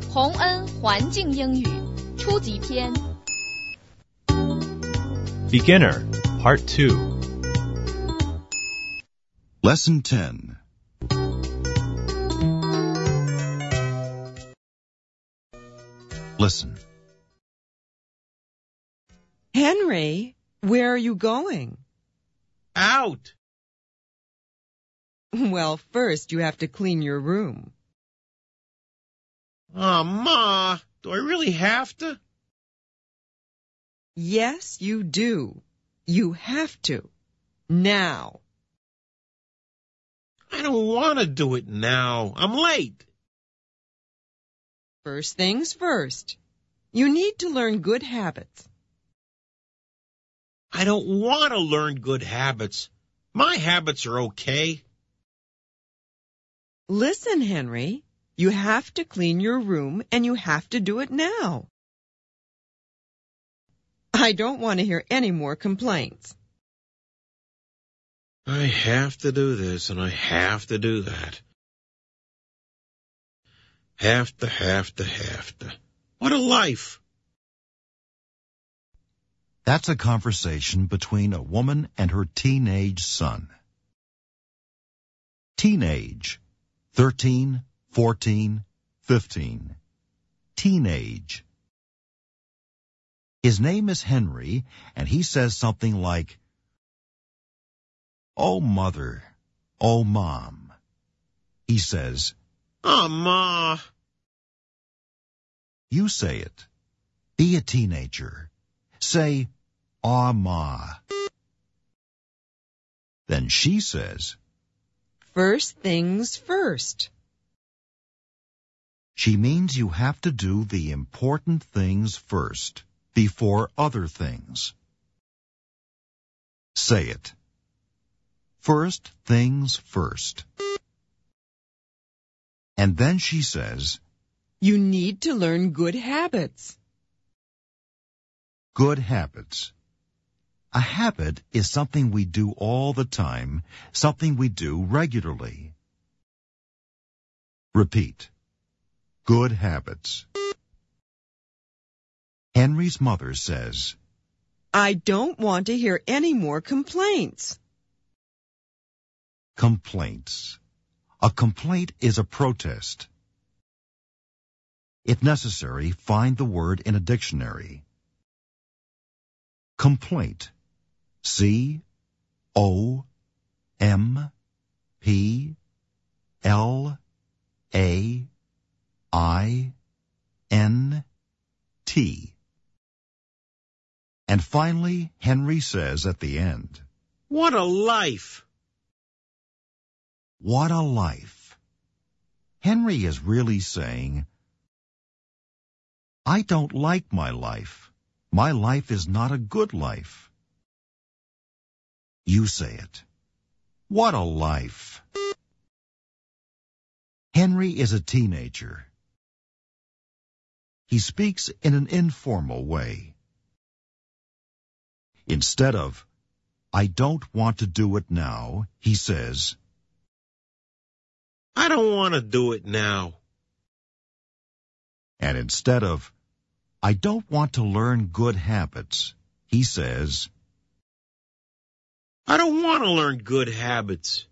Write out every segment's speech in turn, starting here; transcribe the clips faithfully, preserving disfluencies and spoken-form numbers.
洪恩环境英语初级篇 Beginner, Part two. Lesson ten. Listen. Henry, where are you going? Out. Well, first you have to clean your room. Oh, Ma, do I really have to? Yes, you do. You have to. Now. I don't want to do it now. I'm late. First things first. You need to learn good habits. I don't want to learn good habits. My habits are okay. Listen, Henry. You have to clean your room and you have to do it now. I don't want to hear any more complaints. I have to do this and I have to do that. Have to, have to, have to. What a life. That's a conversation between a woman and her teenage son. Teenage. Thirteen, fourteen, fifteen. Teenage. His name is Henry, and he says something like, "Oh, Mother. Oh, Mom." He says, Oh, Ma. you say it. Be a teenager. Say, "Aw, Ma." Then she says, First things first. she means you have to do the important things first, before other things. Say it. First things first. And then she says, You need to learn good habits. good habits. A habit is something we do all the time, something we do regularly. Repeat. Good habits. Henry's mother says, I don't want to hear any more complaints. complaints. A complaint is a protest. If necessary, find the word in a dictionary. Complaint. C O M P L A I N T. And finally, Henry says at the end, What a life. what a life. Henry is really saying, I don't like my life. My life is not a good life. You say it. What a life. Henry is a teenager. He speaks in an informal way. Instead of, I don't want to do it now, he says, I don't want to do it now. and instead of, I don't want to learn good habits, he says, I don't want to learn good habits.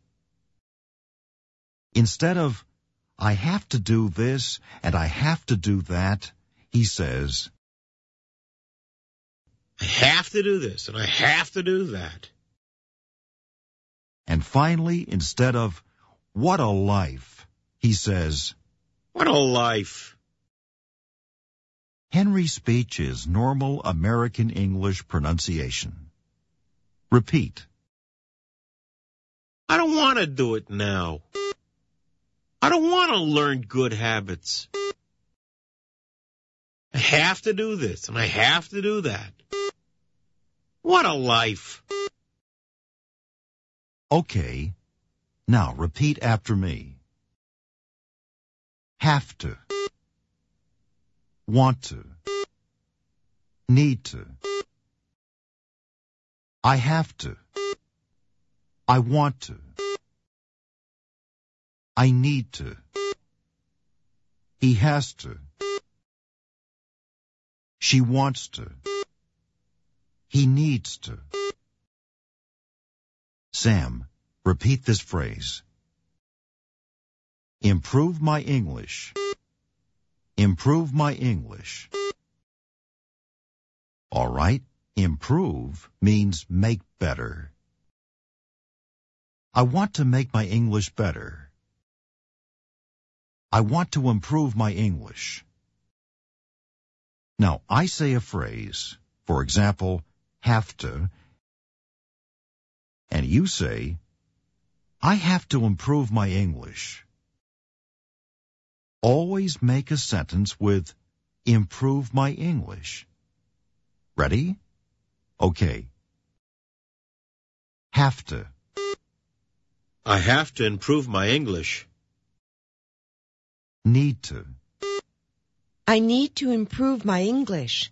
instead of, I have to do this and I have to do that, he says, I have to do this and I have to do that. and finally, instead of, what a life, he says, What a life. Henry's speech is normal American English pronunciation. Repeat. I don't want to do it now. I don't want to learn good habits. I have to do this and I have to do that. What a life. Okay. Now repeat after me. Have to. Want to. Need to. I have to. I want to. I need to. He has to. She wants to. He needs to. Sam, repeat this phrase. Improve my English. Improve my English. All right, improve means make better. I want to make my English better. I want to improve my English. Now, I say a phrase, for example, have to, and you say, I have to improve my English. Always make a sentence with improve my English. Ready? Okay. Have to. I have to improve my English. Need to. I need to improve my English.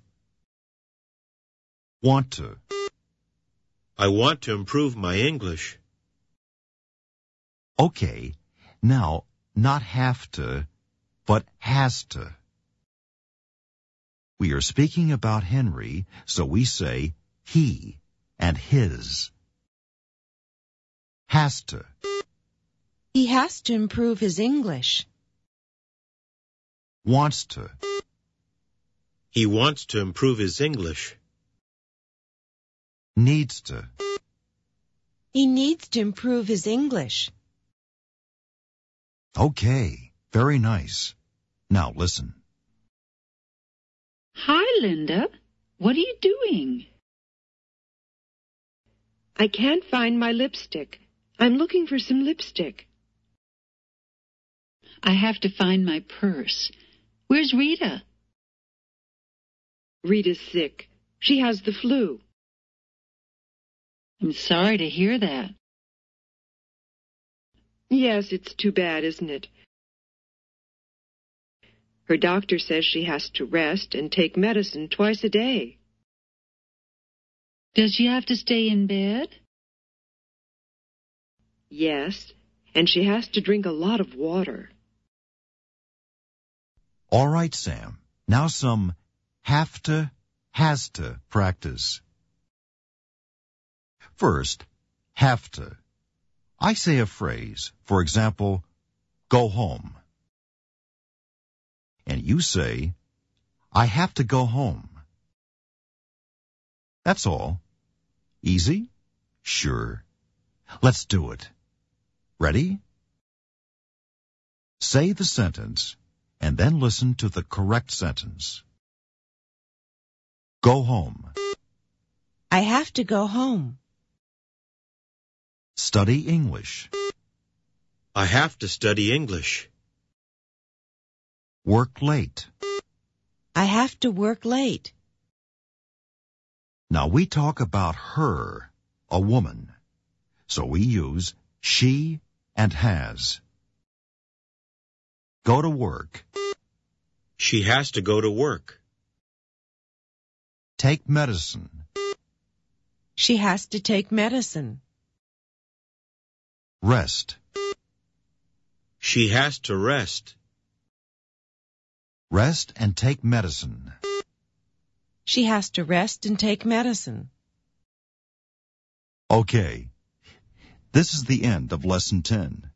Want to. I want to improve my English. Okay, now, not have to, but has to. We are speaking about Henry, so we say he and his. Has to. He has to improve his English. Wants to. He wants to improve his English. Needs to. He needs to improve his English. Okay, very nice. Now listen. Hi, Linda. What are you doing? I can't find my lipstick. I'm looking for some lipstick. I have to find my purse. Where's Rita? Rita's sick. She has the flu. I'm sorry to hear that. Yes, it's too bad, isn't it? Her doctor says she has to rest and take medicine twice a day. Does she have to stay in bed? Yes, and she has to drink a lot of water. All right, Sam. Now some have to, has to practice. First, have to. I say a phrase, for example, go home. And you say, I have to go home. That's all. Easy? Sure. Let's do it. Ready? Say the sentence, and then listen to the correct sentence. Go home. I have to go home. Study English. I have to study English. Work late. I have to work late. Now we talk about her, a woman. So we use she and has. Go to work. She has to go to work. Take medicine. She has to take medicine. Rest. She has to rest. Rest and take medicine. She has to rest and take medicine. Okay. This is the end of Lesson ten.